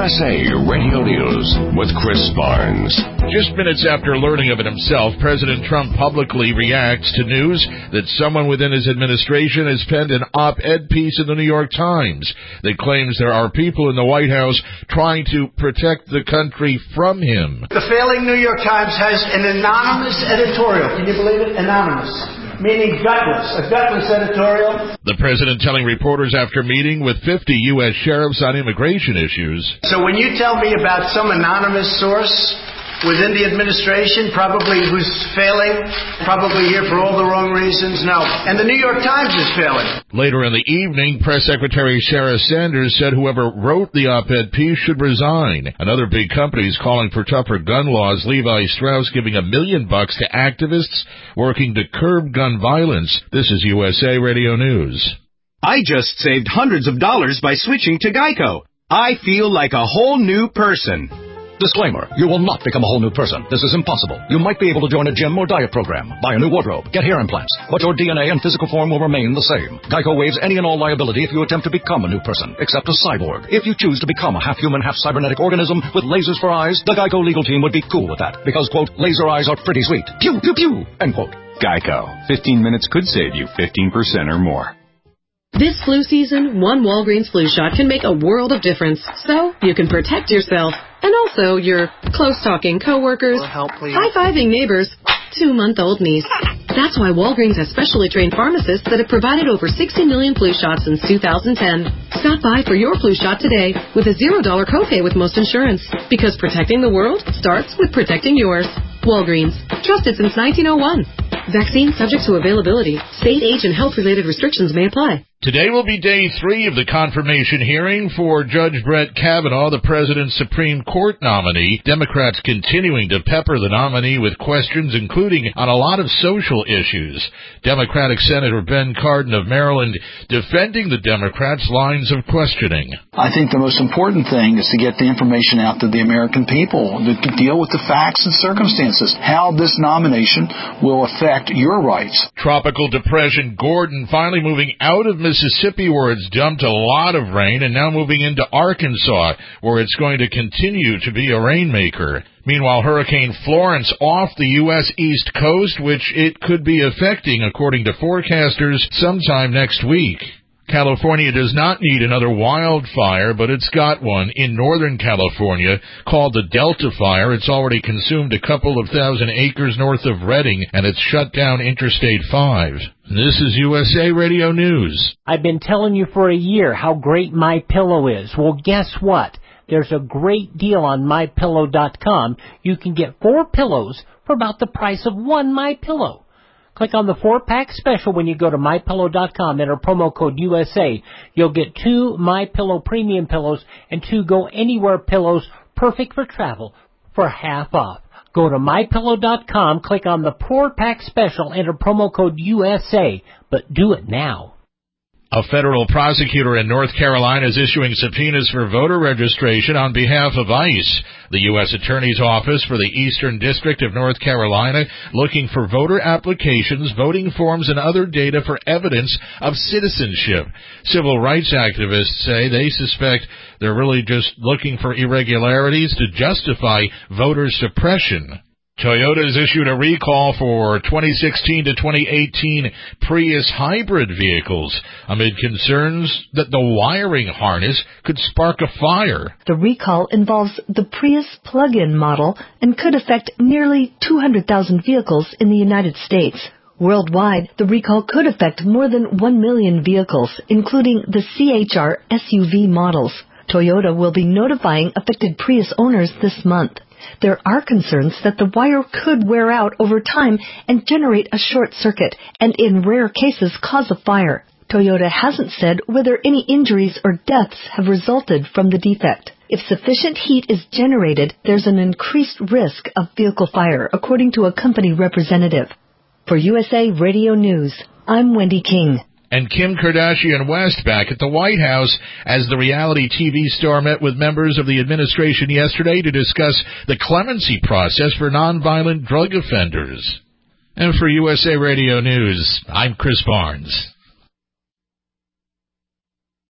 USA Radio News with Chris Barnes. Just minutes after learning of it himself, President Trump publicly reacts to news that someone within his administration has penned an op-ed piece in the New York Times that claims there are people in the White House trying to protect the country from him. The failing New York Times has an anonymous editorial. Can you believe it? Anonymous. Meaning gutless. A gutless editorial. The president telling reporters after meeting with 50 U.S. sheriffs on immigration issues. So when you tell me about some anonymous source within the administration, probably who's failing, probably here for all the wrong reasons, no. And the New York Times is failing. Later in the evening, Press Secretary Sarah Sanders said whoever wrote the op-ed piece should resign. Another big company is calling for tougher gun laws. Levi Strauss giving $1 million to activists working to curb gun violence. This is USA Radio News. I just saved hundreds of dollars by switching to Geico. I feel like a whole new person. Disclaimer, you will not become a whole new person. This is impossible. You might be able to join a gym or diet program, buy a new wardrobe, get hair implants, but your DNA and physical form will remain the same. Geico waives any and all liability if you attempt to become a new person, except a cyborg. If you choose to become a half-human, half-cybernetic organism with lasers for eyes, the Geico legal team would be cool with that, because, quote, laser eyes are pretty sweet. Pew, pew, pew, end quote. Geico. 15 minutes could save you 15% or more. This flu season, one Walgreens flu shot can make a world of difference. So you can protect yourself and also your close-talking coworkers, high-fiving neighbors, 2-month-old niece. That's why Walgreens has specially trained pharmacists that have provided over 60 million flu shots since 2010. Stop by for your flu shot today with a $0 copay with most insurance. Because protecting the world starts with protecting yours. Walgreens. Trusted since 1901. Vaccine subject to availability. State, age, and health-related restrictions may apply. Today will be day 3 of the confirmation hearing for Judge Brett Kavanaugh, the president's Supreme Court nominee. Democrats continuing to pepper the nominee with questions, including on a lot of social issues. Democratic Senator Ben Cardin of Maryland defending the Democrats' lines of questioning. I think the most important thing is to get the information out to the American people, to deal with the facts and circumstances, how this nomination will affect your rights. Tropical depression Gordon finally moving out of Mississippi, where it's dumped a lot of rain, and now moving into Arkansas, where it's going to continue to be a rainmaker. Meanwhile, Hurricane Florence off the U.S. East Coast, which it could be affecting, according to forecasters, sometime next week. California does not need another wildfire, but it's got one in Northern California called the Delta Fire. It's already consumed a couple of thousand acres north of Redding, and it's shut down Interstate 5. This is USA Radio News. I've been telling you for a year how great MyPillow is. Well, guess what? There's a great deal on MyPillow.com. You can get 4 pillows for about the price of 1 MyPillow. Click on the 4-pack special when you go to MyPillow.com. Enter promo code USA. You'll get 2 MyPillow premium pillows and 2 Go Anywhere pillows, perfect for travel, for half off. Go to MyPillow.com, click on the 4-pack special, enter promo code USA, but do it now. A federal prosecutor in North Carolina is issuing subpoenas for voter registration on behalf of ICE. The U.S. Attorney's Office for the Eastern District of North Carolina looking for voter applications, voting forms, and other data for evidence of citizenship. Civil rights activists say they suspect they're really just looking for irregularities to justify voter suppression. Toyota has issued a recall for 2016 to 2018 Prius hybrid vehicles amid concerns that the wiring harness could spark a fire. The recall involves the Prius plug-in model and could affect nearly 200,000 vehicles in the United States. Worldwide, the recall could affect more than 1 million vehicles, including the CHR SUV models. Toyota will be notifying affected Prius owners this month. There are concerns that the wire could wear out over time and generate a short circuit, and in rare cases cause a fire. Toyota hasn't said whether any injuries or deaths have resulted from the defect. If sufficient heat is generated, there's an increased risk of vehicle fire, according to a company representative. For USA Radio News, I'm Wendy King. And Kim Kardashian West back at the White House as the reality TV star met with members of the administration yesterday to discuss the clemency process for nonviolent drug offenders. And for USA Radio News, I'm Chris Barnes.